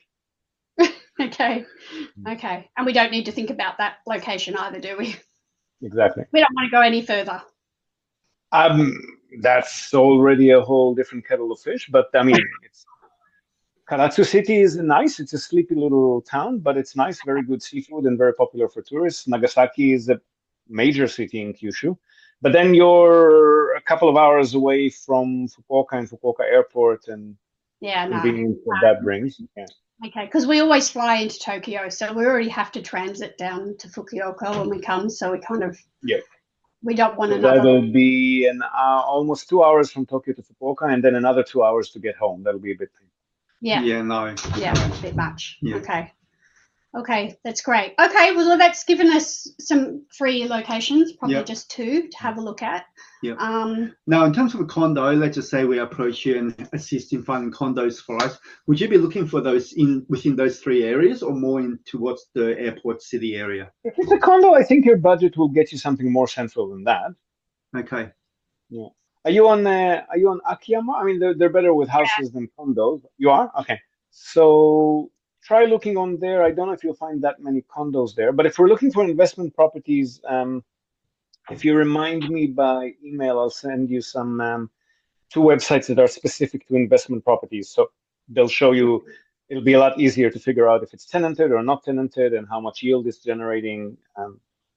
Okay. Okay. And we don't need to think about that location either, do we? Exactly. We don't want to go any further. Um, that's already a whole different kettle of fish, but I mean, it's Karatsu City is nice. It's a sleepy little town, but it's nice, very good seafood and very popular for tourists. Nagasaki is a major city in Kyushu, but then you're a couple of hours away from Fukuoka and Fukuoka Airport and Yeah, no. convenience that that brings. Yeah. Okay, because we always fly into Tokyo, so we already have to transit down to Fukuoka when we come. So we kind of Yeah. we don't want So another. that'll be an uh, almost two hours from Tokyo to Fukuoka, and then another two hours to get home. That'll be a bit painful. Yeah, Yeah, no. yeah, a bit much. Yeah. Okay. Okay, that's great. Okay, well, that's given us some free locations, probably Yep. just two to have a look at. Yep. Um, Now, in terms of a condo, let's just say we approach you and assist in finding condos for us. Would you be looking for those in within those three areas, or more in towards the airport city area? If it's a condo, I think your budget will get you something more central than that. Okay. Are you on? Uh, are you on Akiyama? I mean, they're they're better with houses than condos. You are? Okay. So try looking on there. I don't know if you'll find that many condos there, but if we're looking for investment properties, um, if you remind me by email, I'll send you some um, two websites that are specific to investment properties. So they'll show you. It'll be a lot easier to figure out if it's tenanted or not tenanted and how much yield it's generating. Um,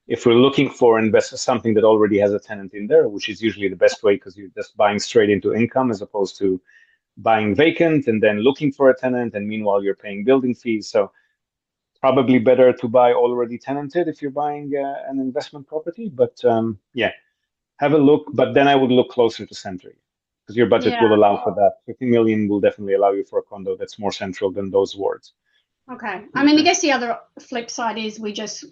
If we're looking for invest something that already has a tenant in there, which is usually the best way because you're just buying straight into income as opposed to buying vacant and then looking for a tenant, and meanwhile you're paying building fees. So probably better to buy already tenanted if you're buying uh, an investment property. But um, yeah, have a look. But then I would look closer to center because your budget Yeah. will allow for that. fifty million will definitely allow you for a condo that's more central than those wards. Okay. I mean, I guess the other flip side is we just,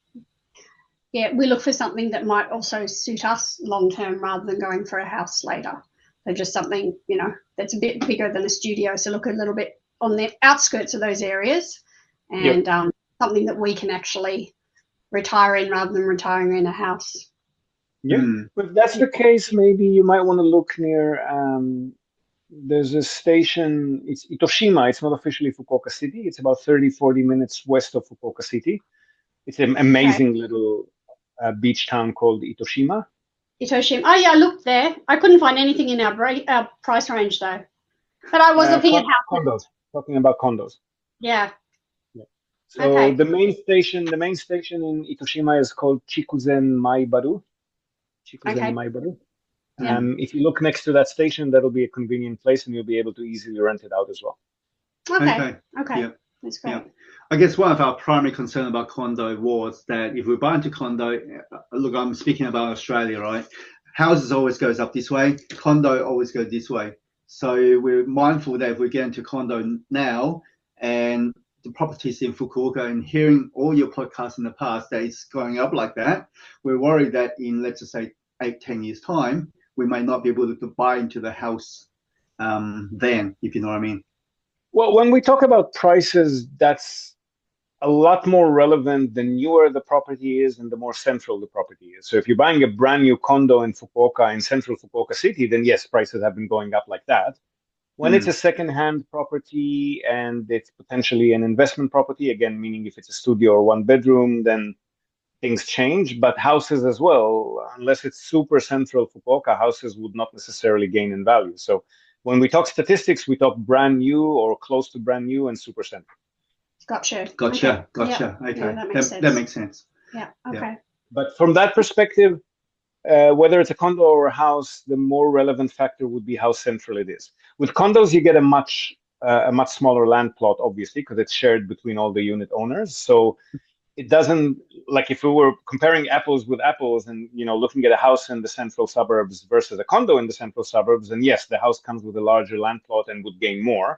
yeah, we look for something that might also suit us long term rather than going for a house later. So just something, you know, that's a bit bigger than a studio. So look a little bit on the outskirts of those areas and yep. um, something that we can actually retire in rather than retiring in a house. Yeah, mm. If that's the case, maybe you might want to look near, um, there's a station, it's Itoshima, it's not officially Fukuoka City, it's about thirty, forty minutes west of Fukuoka City. It's an amazing okay. little uh, beach town called Itoshima. Itoshima, oh yeah, I looked there. I couldn't find anything in our, bra- our price range though. But I was uh, looking con- at condos, talking about condos. Yeah. yeah. So okay. the main station, the main station in Itoshima is called Chikuzen Maibaru. Chikuzen okay. Maibaru. Yeah. Um, if you look next to that station, that'll be a convenient place and you'll be able to easily rent it out as well. Okay, okay. okay. Yeah. That's great. Yeah. I guess one of our primary concern about condo was that if we buy into condo, look, I'm speaking about Australia, right? Houses always goes up this way, condo always goes this way. So we're mindful that if we get into condo now and the properties in Fukuoka and hearing all your podcasts in the past that it's going up like that, we're worried that in, let's just say, eight, ten years time, we may not be able to buy into the house um, then, if you know what I mean. Well, when we talk about prices, that's a lot more relevant the newer the property is and the more central the property is. So if you're buying a brand new condo in Fukuoka, in central Fukuoka City, then yes, prices have been going up like that. When mm. it's a second-hand property and it's potentially an investment property, again, meaning if it's a studio or one bedroom, then things change. But houses as well, unless it's super central Fukuoka, houses would not necessarily gain in value. So when we talk statistics, we talk brand new or close to brand new and super central. Gotcha. Gotcha. Okay. Gotcha. Yeah. Okay. Yeah, that, makes that, sense. that makes sense. Yeah. Okay. Yeah. But from that perspective, uh, whether it's a condo or a house, the more relevant factor would be how central it is. With condos, you get a much uh, a much smaller land plot, obviously, because it's shared between all the unit owners. So it doesn't, like if we were comparing apples with apples and, you know, looking at a house in the central suburbs versus a condo in the central suburbs, then yes, the house comes with a larger land plot and would gain more.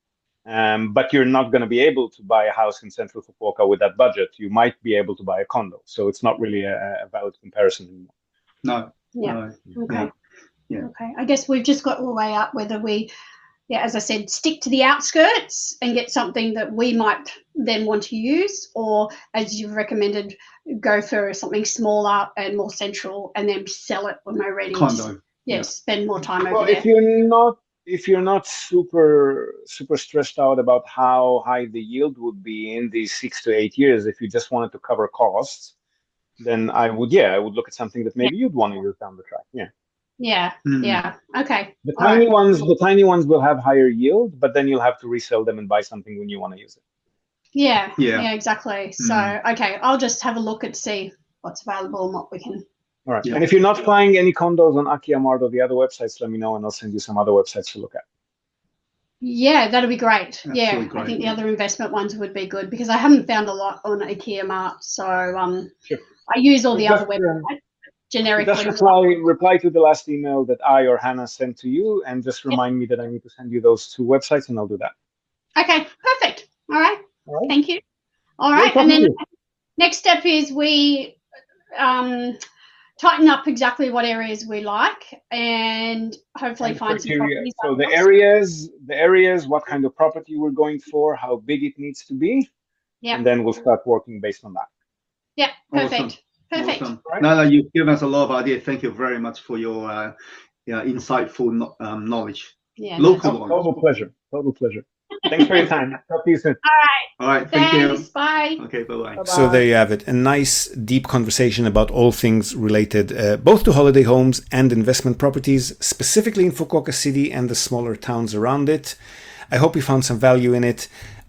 Um, but you're not going to be able to buy a house in central Fukuoka with that budget. You might be able to buy a condo. So it's not really a, a valid comparison anymore. No. Yeah. No. Okay. Yeah. Okay. I guess we've just got to weigh up whether we, yeah, as I said, stick to the outskirts and get something that we might then want to use, or as you've recommended, go for something smaller and more central and then sell it when we're ready. Condo. To, yeah, yeah, spend more time over well, there. If you're not if you're not super super stressed out about how high the yield would be in these six to eight years, if you just wanted to cover costs, then I would, yeah, I would look at something that maybe yeah. you'd want to use down the track. Yeah. Yeah. Mm. Yeah. Okay. The All tiny right. ones, the tiny ones will have higher yield, but then you'll have to resell them and buy something when you want to use it. Yeah. Yeah. Yeah. Exactly. So mm. okay, I'll just have a look and see what's available and what we can. All right. Yeah. And if you're not buying any condos on Akiamart or the other websites, let me know and I'll send you some other websites to look at. Yeah, that'd be great. Absolutely yeah, great. I think the other investment ones would be good because I haven't found a lot on Akiamart. So um, sure. I use all the just, other websites generically. Just reply, reply to the last email that I or Hannah sent to you and just remind yep. me that I need to send you those two websites and I'll do that. Okay, perfect. All right. All right. Thank you. All right. And then next step is we um, tighten up exactly what areas we like and hopefully and find criteria. some properties. So the areas, the areas, what kind of property we're going for, how big it needs to be, yeah, and then we'll start working based on that. Yeah, perfect. Awesome. Perfect. Awesome. Right. No, no, you've given us a lot of ideas. Thank you very much for your uh, yeah, insightful um, knowledge. Yeah, local no, total pleasure. Total pleasure. Thanks for your time. Talk to you soon. All right. All right. Thank Thanks. you. Bye. Okay. Bye-bye. So there you have it. A nice, deep conversation about all things related uh, both to holiday homes and investment properties, specifically in Fukuoka City and the smaller towns around it. I hope you found some value in it.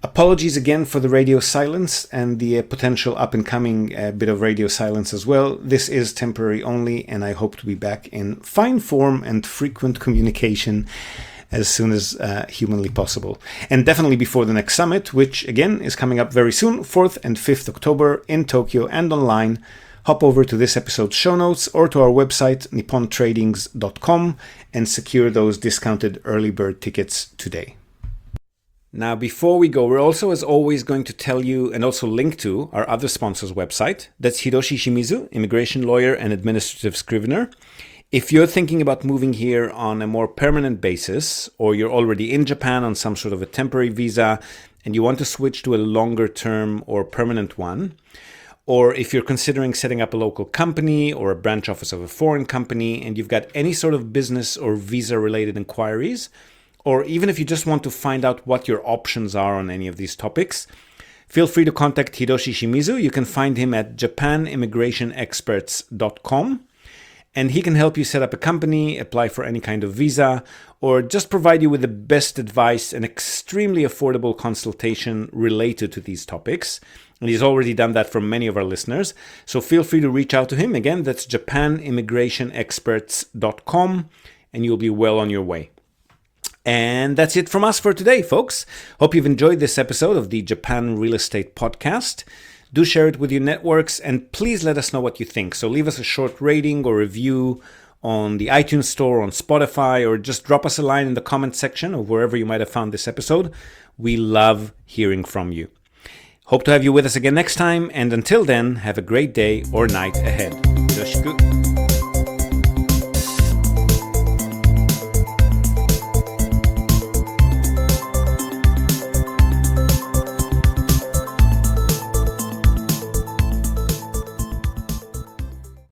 Apologies again for the radio silence and the uh, potential up-and-coming uh, bit of radio silence as well. This is temporary only, and I hope to be back in fine form and frequent communication as soon as uh, humanly possible. And definitely before the next summit, which again is coming up very soon, fourth and fifth October in Tokyo and online. Hop over to this episode's show notes or to our website, nippon tradings dot com, and secure those discounted early bird tickets today. Now, before we go, we're also, as always, going to tell you and also link to our other sponsor's website. That's Hiroshi Shimizu, immigration lawyer and administrative scrivener. If you're thinking about moving here on a more permanent basis, or you're already in Japan on some sort of a temporary visa and you want to switch to a longer term or permanent one, or if you're considering setting up a local company or a branch office of a foreign company and you've got any sort of business or visa related inquiries, or even if you just want to find out what your options are on any of these topics, feel free to contact Hiroshi Shimizu. You can find him at japan immigration experts dot com, and he can help you set up a company, apply for any kind of visa, or just provide you with the best advice and extremely affordable consultation related to these topics. And he's already done that for many of our listeners. So feel free to reach out to him. Again, that's japan immigration experts dot com, and you'll be well on your way. And that's it from us for today, folks. Hope you've enjoyed this episode of the Japan Real Estate Podcast. Do share it with your networks, and please let us know what you think. So leave us a short rating or review on the iTunes Store, on Spotify, or just drop us a line in the comment section of wherever you might have found this episode. We love hearing from you. Hope to have you with us again next time, and until then, have a great day or night ahead. Yoroshiku.